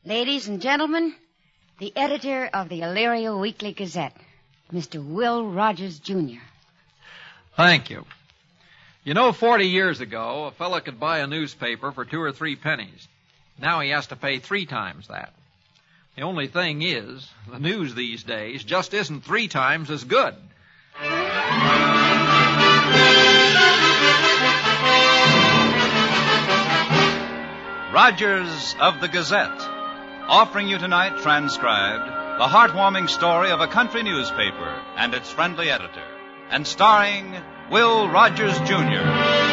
Ladies and gentlemen, the editor of the Elyria Weekly Gazette, Mr. Will Rogers, Jr. Thank you. You know, 40 years ago, a fella could buy a newspaper for 2 or 3 pennies. Now he has to pay 3 times that. The only thing is, the news these days just isn't 3 times as good. Rogers of the Gazette, offering you tonight, transcribed, the heartwarming story of a country newspaper and its friendly editor, and starring Will Rogers, Jr.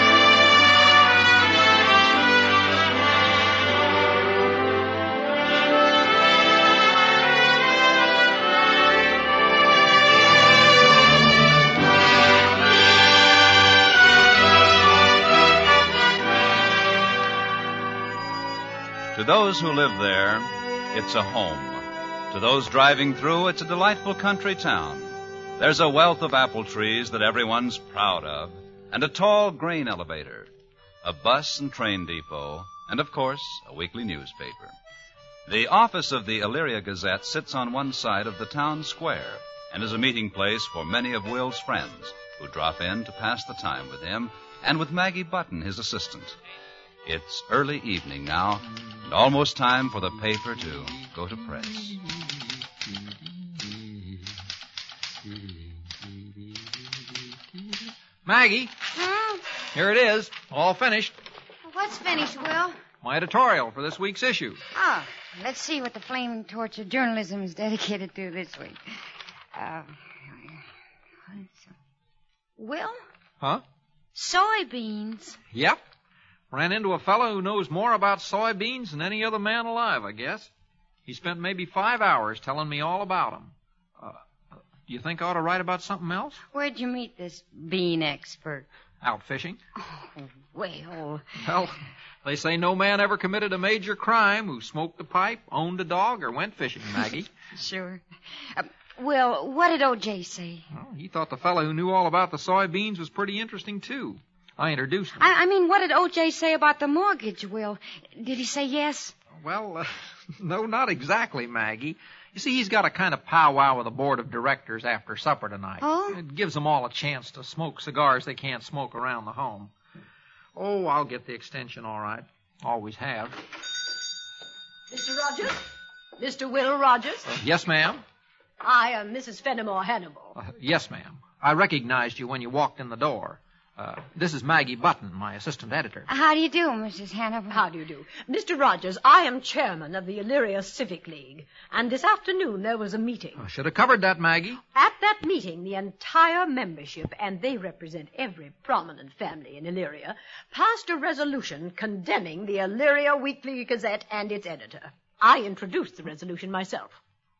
To those who live there, it's a home. To those driving through, it's a delightful country town. There's a wealth of apple trees that everyone's proud of, and a tall grain elevator, a bus and train depot, and, of course, a weekly newspaper. The office of the Elyria Gazette sits on one side of the town square and is a meeting place for many of Will's friends who drop in to pass the time with him and with Maggie Button, his assistant. It's early evening now, and almost time for the paper to go to press. Maggie, here it is, all finished. What's finished, Will? My editorial for this week's issue. Oh, let's see what the flaming torch of journalism is dedicated to this week. Will? Huh? Soybeans. Yep. Ran into a fellow who knows more about soybeans than any other man alive, I guess. He spent maybe 5 hours telling me all about them. Do you think I ought to write about something else? Where'd you meet this bean expert? Out fishing. Oh, well... Well, they say no man ever committed a major crime who smoked a pipe, owned a dog, or went fishing, Maggie. Sure. Will, what did O.J. say? Well, he thought the fellow who knew all about the soybeans was pretty interesting, too. I introduced him. I mean, what did O.J. say about the mortgage, Will? Did he say yes? Well, no, not exactly, Maggie. You see, he's got a kind of powwow with the board of directors after supper tonight. Oh? It gives them all a chance to smoke cigars they can't smoke around the home. Oh, I'll get the extension all right. Always have. Mr. Rogers? Mr. Will Rogers? Yes, ma'am? I am Mrs. Fenimore Hannibal. Yes, ma'am. I recognized you when you walked in the door. This is Maggie Button, my assistant editor. How do you do, Mrs. Hannibal? How do you do? Mr. Rogers, I am chairman of the Elyria Civic League, and this afternoon there was a meeting. I should have covered that, Maggie. At that meeting, the entire membership, and they represent every prominent family in Elyria, passed a resolution condemning the Elyria Weekly Gazette and its editor. I introduced the resolution myself.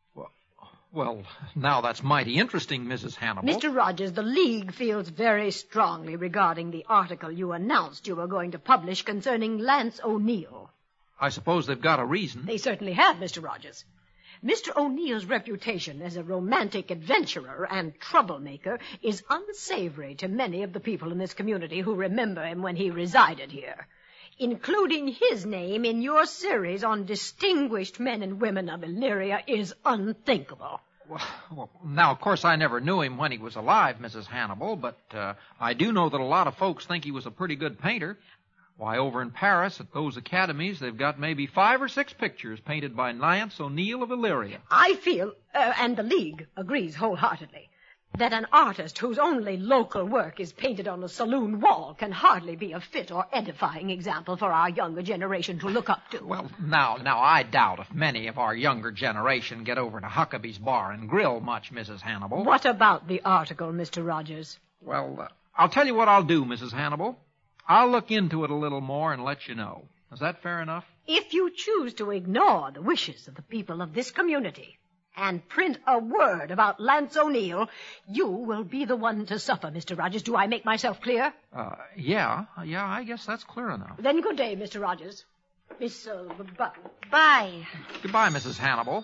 Well, now that's mighty interesting, Mrs. Hannibal. Mr. Rogers, the League feels very strongly regarding the article you announced you were going to publish concerning Lance O'Neill. I suppose they've got a reason. They certainly have, Mr. Rogers. Mr. O'Neill's reputation as a romantic adventurer and troublemaker is unsavory to many of the people in this community who remember him when he resided here. Including his name in your series on distinguished men and women of Elyria is unthinkable. Well, now, of course, I never knew him when he was alive, Mrs. Hannibal, but I do know that a lot of folks think he was a pretty good painter. Why, over in Paris, at those academies, they've got maybe 5 or 6 pictures painted by Lance O'Neill of Elyria. I feel, and the League agrees wholeheartedly, that an artist whose only local work is painted on a saloon wall can hardly be a fit or edifying example for our younger generation to look up to. Well, now, I doubt if many of our younger generation get over to Huckabee's Bar and Grill much, Mrs. Hannibal. What about the article, Mr. Rogers? Well, I'll tell you what I'll do, Mrs. Hannibal. I'll look into it a little more and let you know. Is that fair enough? If you choose to ignore the wishes of the people of this community and print a word about Lance O'Neill, you will be the one to suffer, Mr. Rogers. Do I make myself clear? Yeah, I guess that's clear enough. Then good day, Mr. Rogers. Miss Button. Bye. Goodbye, Mrs. Hannibal.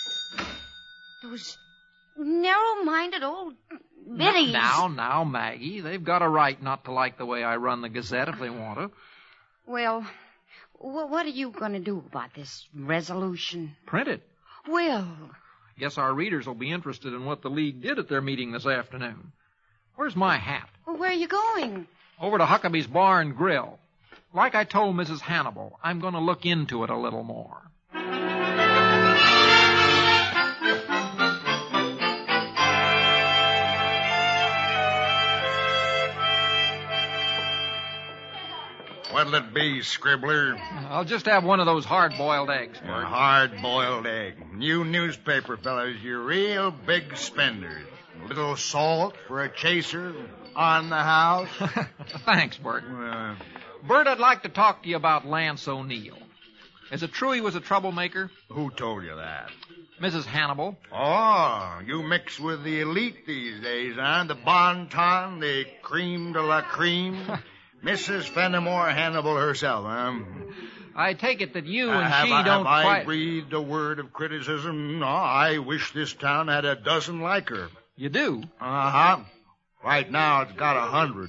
Those narrow-minded old biddies. Now, Maggie, they've got a right not to like the way I run the Gazette if they want to. Well, What are you going to do about this resolution? Print it. Will. Guess our readers will be interested in what the League did at their meeting this afternoon. Where's my hat? Well, where are you going? Over to Huckabee's Bar and Grill. Like I told Mrs. Hannibal, I'm going to look into it a little more. What'll it be, Scribbler? I'll just have one of those hard-boiled eggs, A Bert. hard-boiled egg. You newspaper fellas, you're real big spenders. A little salt for a chaser on the house. Thanks, Bert. Uh, Bert, I'd like to talk to you about Lance O'Neill. Is it true he was a troublemaker? who told you that? Mrs. Hannibal. Oh, you mix with the elite these days, huh? The bon ton, the creme de la creme. Mrs. Fenimore Hannibal herself, huh? I take it that you and have she I, don't have I quite... breathed a word of criticism? No, I wish this town had a dozen like her. You do? Uh-huh. Right now it's got 100.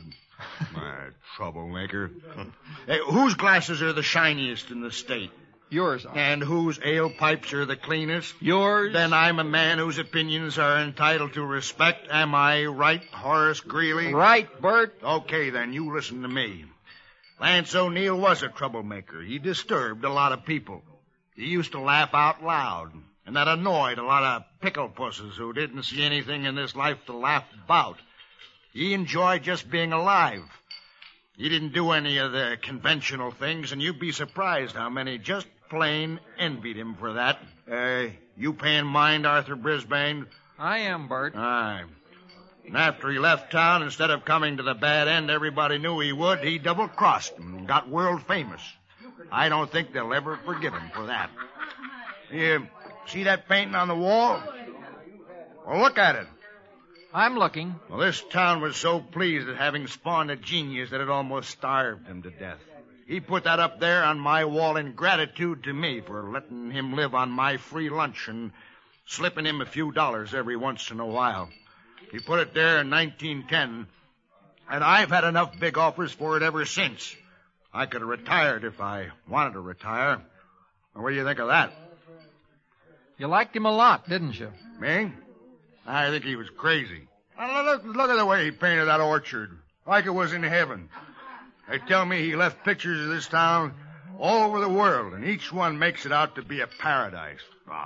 Troublemaker. Hey, whose glasses are the shiniest in the state? Yours are. And whose ale pipes are the cleanest? Yours? Then I'm a man whose opinions are entitled to respect. Am I right, Horace Greeley? Right, Bert. Okay, then, you listen to me. Lance O'Neill was a troublemaker. He disturbed a lot of people. He used to laugh out loud, and that annoyed a lot of pickle pusses who didn't see anything in this life to laugh about. He enjoyed just being alive. He didn't do any of the conventional things, and you'd be surprised how many just plain envied him for that. You paying mind, Arthur Brisbane? I am, Bert. Aye. And after he left town, instead of coming to the bad end everybody knew he would, he double-crossed them and got world famous. I don't think they'll ever forgive him for that. You see that painting on the wall? Well, look at it. I'm looking. Well, this town was so pleased at having spawned a genius that it almost starved him to death. He put that up there on my wall in gratitude to me for letting him live on my free lunch and slipping him a few dollars every once in a while. He put it there in 1910, and I've had enough big offers for it ever since. I could have retired if I wanted to retire. Well, what do you think of that? You liked him a lot, didn't you? Me? I think he was crazy. Look at the way he painted that orchard, like it was in heaven. They tell me he left pictures of this town all over the world, and each one makes it out to be a paradise.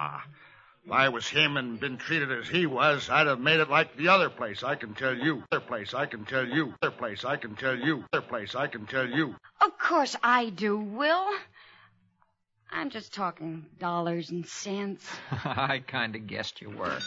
If I was him and been treated as he was, I'd have made it like the other place, I can tell you. Other place, I can tell you. Other place, I can tell you. Other place, I can tell you. Of course I do, Will. I'm just talking dollars and cents. I kind of guessed you were.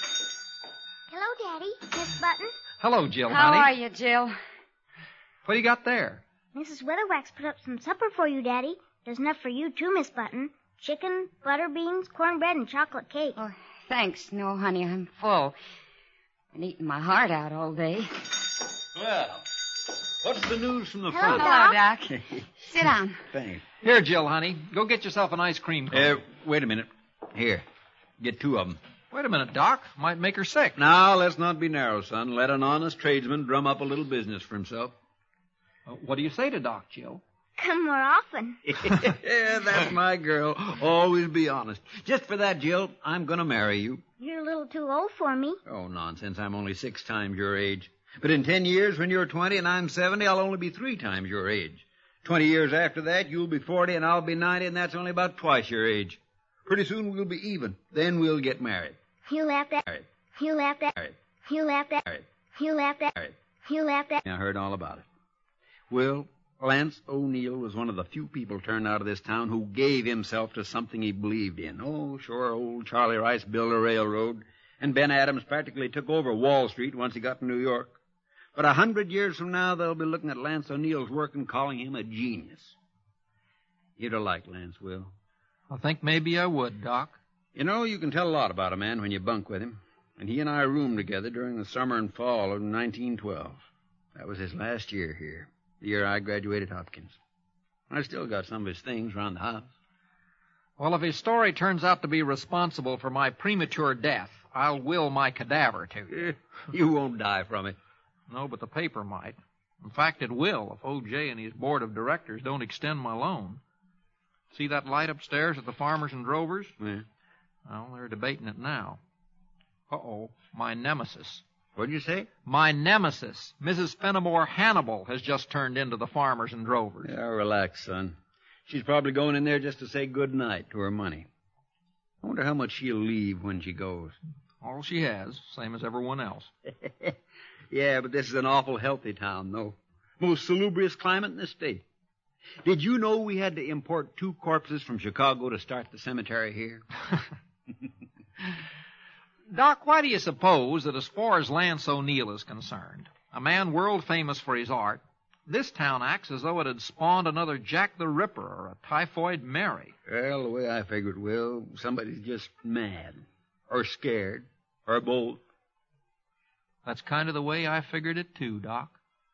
Hello, Daddy. Miss Button. Hello, Jill, How honey. are you, Jill? What do you got there? Mrs. Weatherwax put up some supper for you, Daddy. There's enough for you, too, Miss Button. Chicken, butter beans, cornbread, and chocolate cake. Oh, thanks. No, honey, I'm full. Been eating my heart out all day. Well, what's the news from the Hello, front? Hello, Doc. Sit down. Thanks. Here, Jill, honey. Go get yourself an ice cream cone. Wait a minute. Here, get 2 of them. Wait a minute, Doc. Might make her sick. Now, let's not be narrow, son. Let an honest tradesman drum up a little business for himself. What do you say to Doc, Jill? Come more often. Yeah, that's my girl. Always be honest. Just for that, Jill, I'm going to marry you. You're a little too old for me. Oh, nonsense. I'm only 6 times your age. But in 10 years, when you're 20 and I'm 70, I'll only be 3 times your age. 20 years after that, you'll be 40 and I'll be 90, and that's only about twice your age. Pretty soon we'll be even. Then we'll get married. You laughed at. Married. You laughed at. Married. You laughed at. Married. You laughed at. Married. You laughed at. I heard all about it. Well, Lance O'Neill was one of the few people turned out of this town who gave himself to something he believed in. Oh, sure, old Charlie Rice built a railroad, and Ben Adams practically took over Wall Street once he got to New York. But 100 years from now, they'll be looking at Lance O'Neill's work and calling him a genius. You'd have liked Lance, Will. I think maybe I would, Doc. You know, you can tell a lot about a man when you bunk with him. And he and I roomed together during the summer and fall of 1912. That was his last year here, the year I graduated Hopkins. I still got some of his things around the house. Well, if his story turns out to be responsible for my premature death, I'll will my cadaver to you. You won't die from it. No, but the paper might. In fact, it will if O.J. and his board of directors don't extend my loan. See that light upstairs at the Farmers and Drovers? Yeah. Well, they're debating it now. Uh-oh, my nemesis. What'd you say? My nemesis, Mrs. Fenimore Hannibal, has just turned into the Farmers and Drovers. Yeah, relax, son. She's probably going in there just to say good night to her money. I wonder how much she'll leave when she goes. All she has, same as everyone else. Yeah, but this is an awful healthy town, though. Most salubrious climate in the state. Did you know we had to import 2 corpses from Chicago to start the cemetery here? Doc, why do you suppose that as far as Lance O'Neill is concerned, a man world famous for his art, this town acts as though it had spawned another Jack the Ripper or a Typhoid Mary? Well, the way I figured, Will, somebody's just mad, or scared, or both. That's kind of the way I figured it, too, Doc.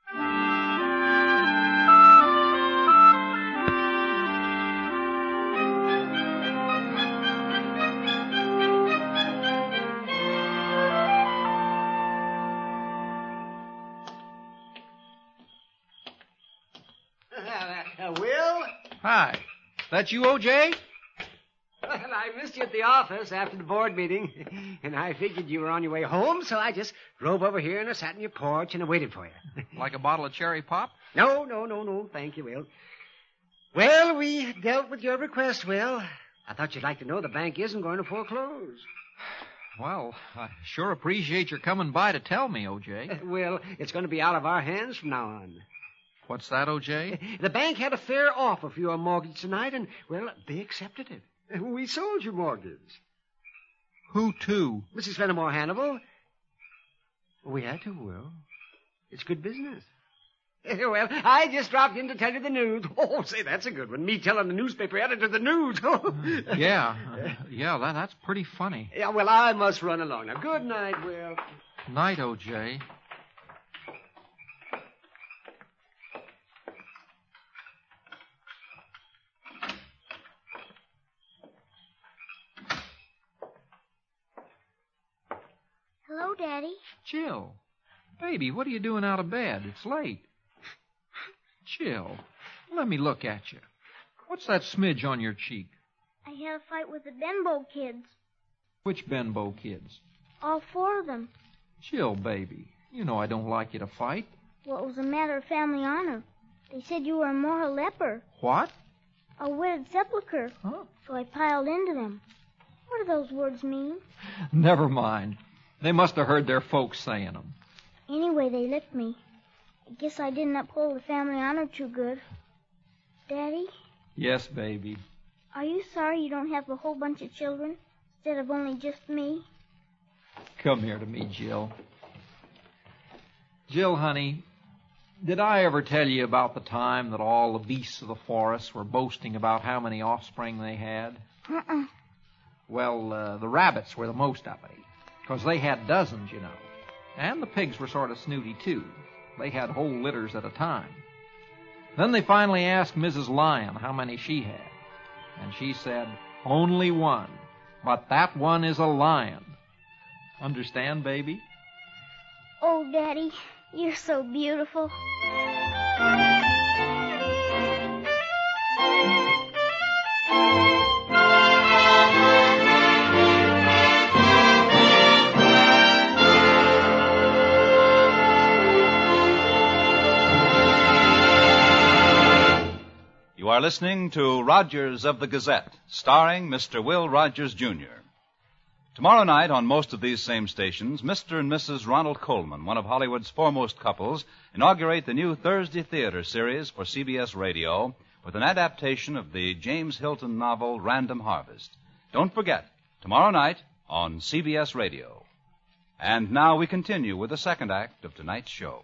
Will? Hi. That you, O.J.? Well, I missed you at the office after the board meeting, and I figured you were on your way home, so I just drove over here and I sat on your porch and I waited for you. Like a bottle of cherry pop? No. Thank you, Will. Well, we dealt with your request, Will. I thought you'd like to know the bank isn't going to foreclose. Well, I sure appreciate your coming by to tell me, O.J. Well, it's going to be out of our hands from now on. What's that, O.J.? The bank had a fair offer for your mortgage tonight, and, well, they accepted it. We sold your mortgage. Who to? Mrs. Fenimore Hannibal. We had to, Will. It's good business. Well, I just dropped in to tell you the news. Oh, say, that's a good one. Me telling the newspaper editor the news. Yeah, that's pretty funny. Yeah, well, I must run along now. Good night, Will. Night, O.J. Hello, Daddy. Jill. Baby, what are you doing out of bed? It's late. Jill, let me look at you. What's that smidge on your cheek? I had a fight with the Benbow kids. Which Benbow kids? All 4 of them. Jill, baby, you know I don't like you to fight. Well, it was a matter of family honor. They said you were a moral leper. What? A witted sepulcher. Huh? So I piled into them. What do those words mean? Never mind. They must have heard their folks saying them. Anyway, they licked me. I guess I didn't uphold the family honor too good. Daddy? Yes, baby. Are you sorry you don't have a whole bunch of children instead of only just me? Come here to me, Jill. Jill, honey, did I ever tell you about the time that all the beasts of the forest were boasting about how many offspring they had? Uh-uh. Well, the rabbits were the most uppity, because they had dozens, you know. And the pigs were sort of snooty, too. They had whole litters at a time. Then they finally asked Mrs. Lion how many she had. And she said, only one. But that one is a lion. Understand, baby? Oh, Daddy, you're so beautiful. You are listening to Rogers of the Gazette, starring Mr. Will Rogers, Jr. Tomorrow night on most of these same stations, Mr. and Mrs. Ronald Colman, one of Hollywood's foremost couples, inaugurate the new Thursday Theater series for CBS Radio with an adaptation of the James Hilton novel Random Harvest. Don't forget, tomorrow night on CBS Radio. And now we continue with the second act of tonight's show.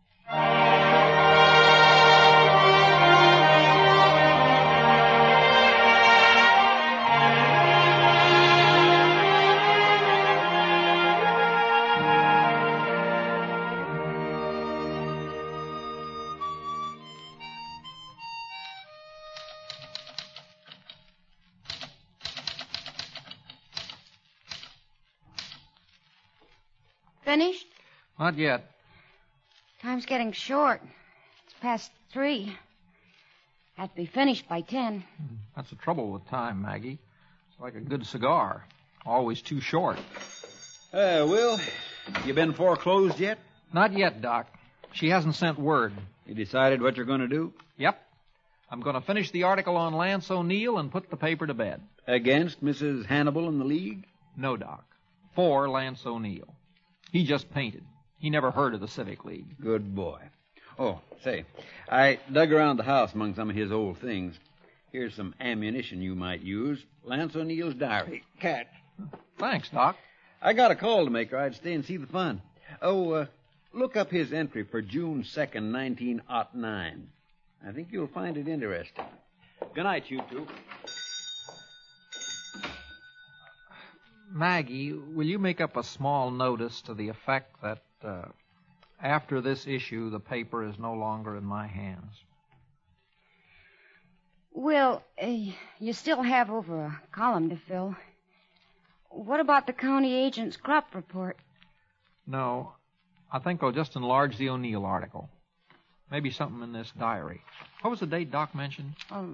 Finished? Not yet. Time's getting short. It's past 3. Have to be finished by 10. That's the trouble with time, Maggie. It's like a good cigar. Always too short. Will, you been foreclosed yet? Not yet, Doc. She hasn't sent word. You decided what you're going to do? Yep. I'm going to finish the article on Lance O'Neill and put the paper to bed. Against Mrs. Hannibal and the League? No, Doc. For Lance O'Neill. He just painted. He never heard of the Civic League. Good boy. Oh, say, I dug around the house among some of his old things. Here's some ammunition you might use. Lance O'Neill's diary. Cat. Thanks, Doc. I got a call to make, or I'd stay and see the fun. Oh, look up his entry for June 2nd, 1909. I think you'll find it interesting. Good night, you two. Maggie, will you make up a small notice to the effect that after this issue, the paper is no longer in my hands? Will, you still have over a column to fill. What about the county agent's crop report? No, I think I'll just enlarge the O'Neill article. Maybe something in this diary. What was the date Doc mentioned?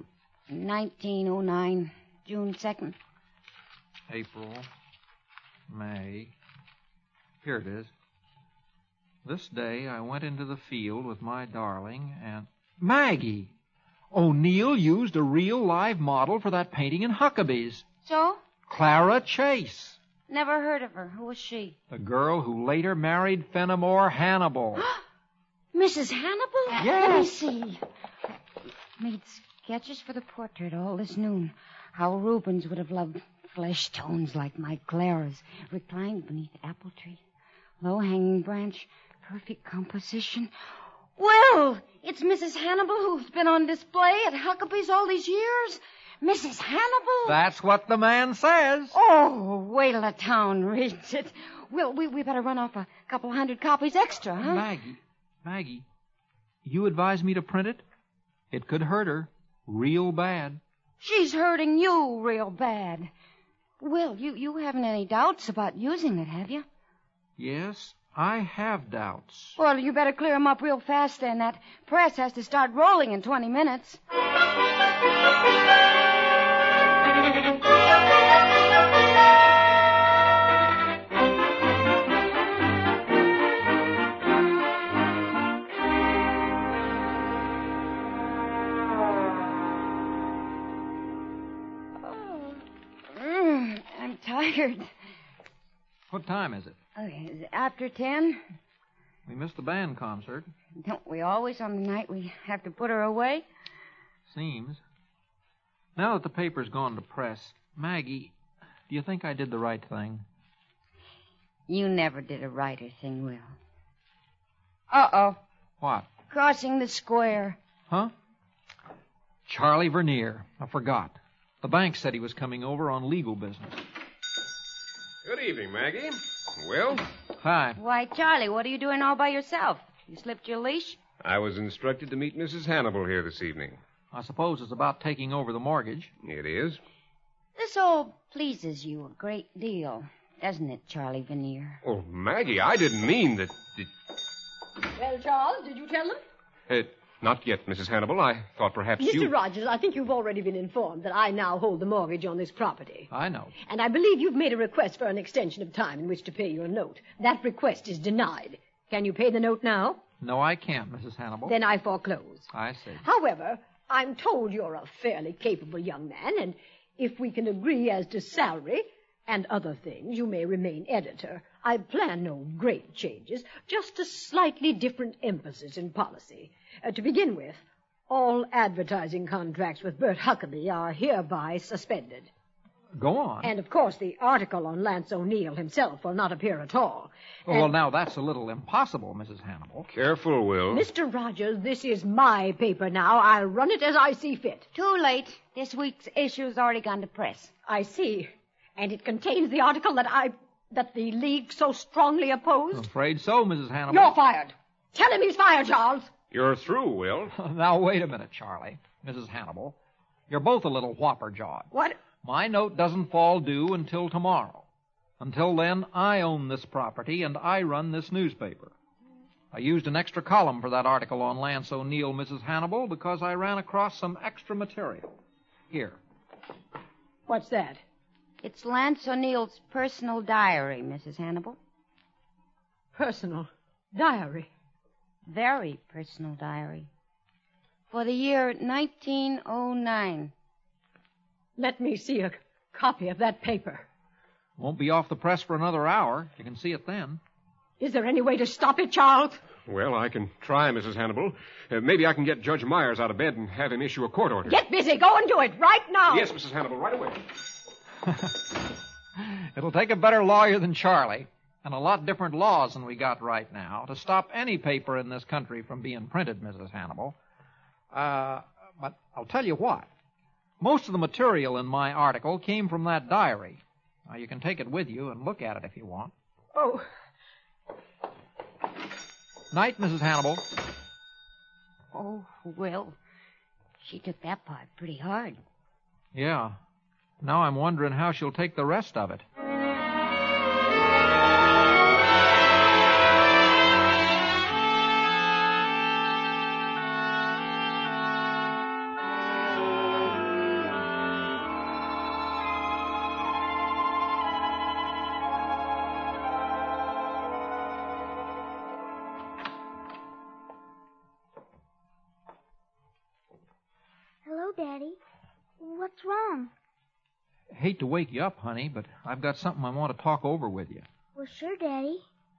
1909, June 2nd. April, May. Here it is. This day I went into the field with my darling and... Maggie! O'Neill used a real live model for that painting in Huckabee's. So? Clara Chase. Never heard of her. Who was she? The girl who later married Fenimore Hannibal. Mrs. Hannibal? Yes. Let me see. Made sketches for the portrait all this noon. How Rubens would have loved flesh tones like my Clara's, reclined beneath apple tree. Low-hanging branch, perfect composition. Well, it's Mrs. Hannibal who's been on display at Huckabee's all these years. Mrs. Hannibal? That's what the man says. Oh, wait till the town reads it. Well, we better run off a couple 100 copies extra, huh? Maggie, you advise me to print it? It could hurt her real bad. She's hurting you real bad. Will, you haven't any doubts about using it, have you? Yes, I have doubts. Well, you better clear 'em up real fast then. That press has to start rolling in 20 minutes. I'm tired. What time is it? Okay, is it after 10? We missed the band concert. Don't we always on the night we have to put her away? Seems. Now that the paper's gone to press, Maggie, do you think I did the right thing? You never did a righter thing, Will. Uh-oh. What? Crossing the square. Huh? Charlie Vernier. I forgot. The bank said he was coming over on legal business. Good evening, Maggie. Will? Hi. Why, Charlie, what are you doing all by yourself? You slipped your leash? I was instructed to meet Mrs. Hannibal here this evening. I suppose it's about taking over the mortgage. It is. This all pleases you a great deal, doesn't it, Charlie Vernier? Oh, Maggie, I didn't mean that... Well, Charles, did you tell them? Not yet, Mrs. Hannibal. I thought perhaps Mr. you... Rogers, I think you've already been informed that I now hold the mortgage on this property. I know. And I believe you've made a request for an extension of time in which to pay your note. That request is denied. Can you pay the note now? No, I can't, Mrs. Hannibal. Then I foreclose. I see. However, I'm told you're a fairly capable young man, and if we can agree as to salary and other things, you may remain editor. I plan no great changes, just a slightly different emphasis in policy. To begin with, all advertising contracts with Bert Huckabee are hereby suspended. Go on. And, of course, the article on Lance O'Neill himself will not appear at all. Well, now, that's a little impossible, Mrs. Hannibal. Careful, Will. Mr. Rogers, this is my paper now. I'll run it as I see fit. Too late. This week's issue's already gone to press. I see. And it contains the article that the League so strongly opposed? I'm afraid so, Mrs. Hannibal. You're fired. Tell him he's fired, Charles. You're through, Will. Now, wait a minute, Charlie. Mrs. Hannibal. You're both a little whopper-jawed. What? My note doesn't fall due until tomorrow. Until then, I own this property and I run this newspaper. I used an extra column for that article on Lance O'Neill, Mrs. Hannibal, because I ran across some extra material. Here. What's that? It's Lance O'Neill's personal diary, Mrs. Hannibal. Personal diary? Very personal diary. For the year 1909. Let me see a copy of that paper. Won't be off the press for another hour. You can see it then. Is there any way to stop it, Charles? Well, I can try, Mrs. Hannibal. Maybe I can get Judge Myers out of bed and have him issue a court order. Get busy. Go and do it right now. Yes, Mrs. Hannibal, right away. It'll take a better lawyer than Charlie, and a lot different laws than we got right now, to stop any paper in this country from being printed, Mrs. Hannibal. But I'll tell you what. Most of the material in my article came from that diary. Now, you can take it with you and look at it if you want. Oh. Night, Mrs. Hannibal. Oh, well, she took that part pretty hard. Yeah. Now I'm wondering how she'll take the rest of it. Hello, Daddy. What's wrong? Hate to wake you up, honey, but I've got something I want to talk over with you. Well, sure, Daddy.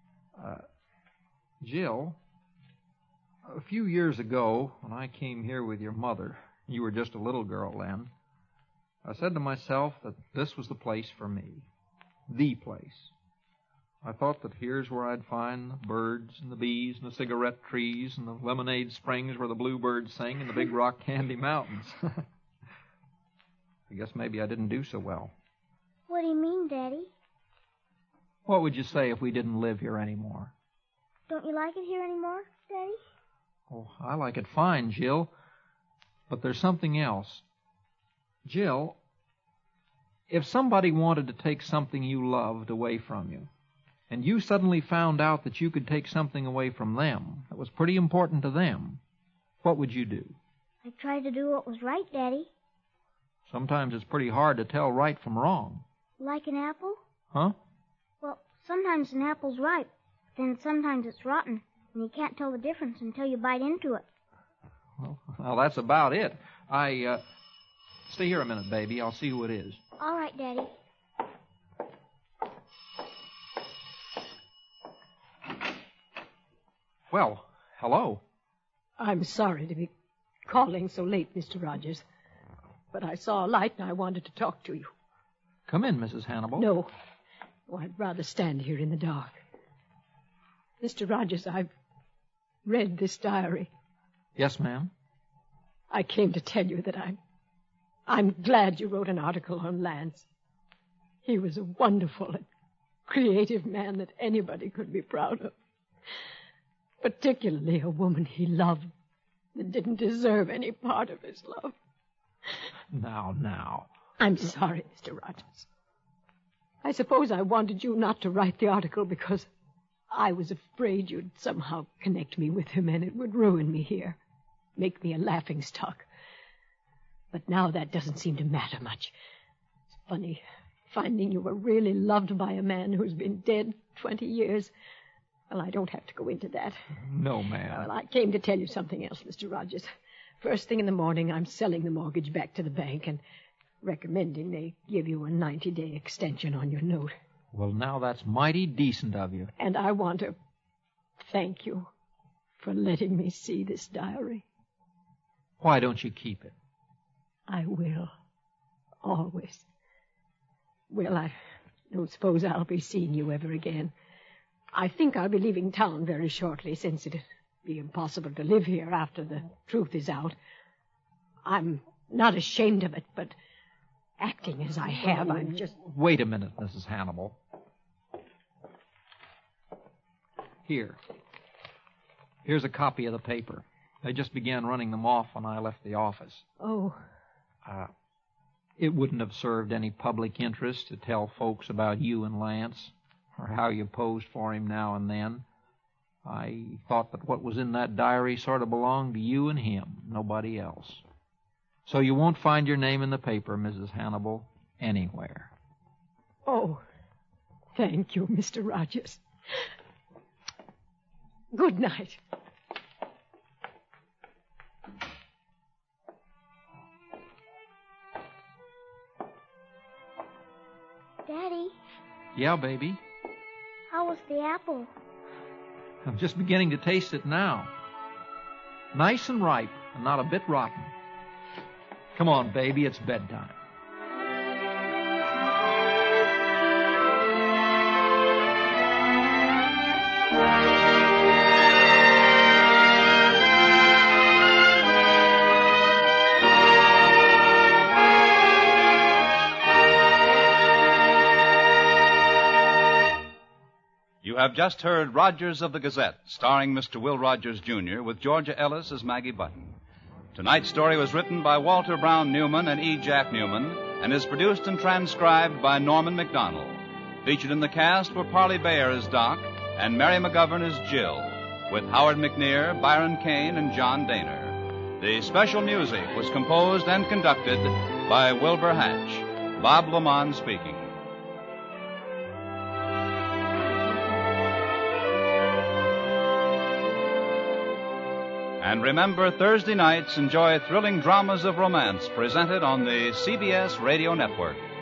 Jill, a few years ago, when I came here with your mother, you were just a little girl then, I said to myself that this was the place for me. The place. I thought that here's where I'd find the birds and the bees and the cigarette trees and the lemonade springs where the bluebirds sing and the big rock candy mountains. I guess maybe I didn't do so well. What do you mean, Daddy? What would you say if we didn't live here anymore? Don't you like it here anymore, Daddy? Oh, I like it fine, Jill. But there's something else. Jill, if somebody wanted to take something you loved away from you, and you suddenly found out that you could take something away from them that was pretty important to them, what would you do? I tried to do what was right, Daddy. Sometimes it's pretty hard to tell right from wrong. Like an apple? Huh? Well, sometimes an apple's ripe, then sometimes it's rotten, and you can't tell the difference until you bite into it. Well, that's about it. Stay here a minute, baby. I'll see who it is. All right, Daddy. Well, hello. I'm sorry to be calling so late, Mr. Rogers. But I saw a light and I wanted to talk to you. Come in, Mrs. Hannibal. No. Oh, I'd rather stand here in the dark. Mr. Rogers, I've read this diary. Yes, ma'am. I came to tell you that I'm glad you wrote an article on Lance. He was a wonderful and creative man that anybody could be proud of. Particularly a woman he loved that didn't deserve any part of his love. Now. I'm sorry, Mr. Rogers. I suppose I wanted you not to write the article because I was afraid you'd somehow connect me with him and it would ruin me here, make me a laughingstock. But now that doesn't seem to matter much. It's funny finding you were really loved by a man who's been dead 20 years. Well, I don't have to go into that. No, ma'am. Well, I came to tell you something else, Mr. Rogers. First thing in the morning, I'm selling the mortgage back to the bank and recommending they give you a 90-day extension on your note. Well, now that's mighty decent of you. And I want to thank you for letting me see this diary. Why don't you keep it? I will. Always. Well, I don't suppose I'll be seeing you ever again. I think I'll be leaving town very shortly, since it'd be impossible to live here after the truth is out. I'm not ashamed of it, but acting as I have, I'm just... Wait a minute, Mrs. Hannibal. Here's a copy of the paper. They just began running them off when I left the office. Oh. It wouldn't have served any public interest to tell folks about you and Lance, or how you posed for him now and then. I thought that what was in that diary sort of belonged to you and him, nobody else. So you won't find your name in the paper, Mrs. Hannibal, anywhere. Oh, thank you, Mr. Rogers. Good night. Daddy, Yeah, baby? how was the apple? I'm just beginning to taste it now. Nice and ripe, and not a bit rotten. Come on, baby, it's bedtime. You have just heard Rogers of the Gazette, starring Mr. Will Rogers, Jr., with Georgia Ellis as Maggie Button. Tonight's story was written by Walter Brown Newman and E. Jack Newman and is produced and transcribed by Norman McDonald. Featured in the cast were Parley Bayer as Doc and Mary McGovern as Jill, with Howard McNear, Byron Kane, and John Daner. The special music was composed and conducted by Wilbur Hatch. Bob Lamont speaking. And remember, Thursday nights enjoy thrilling dramas of romance presented on the CBS Radio Network.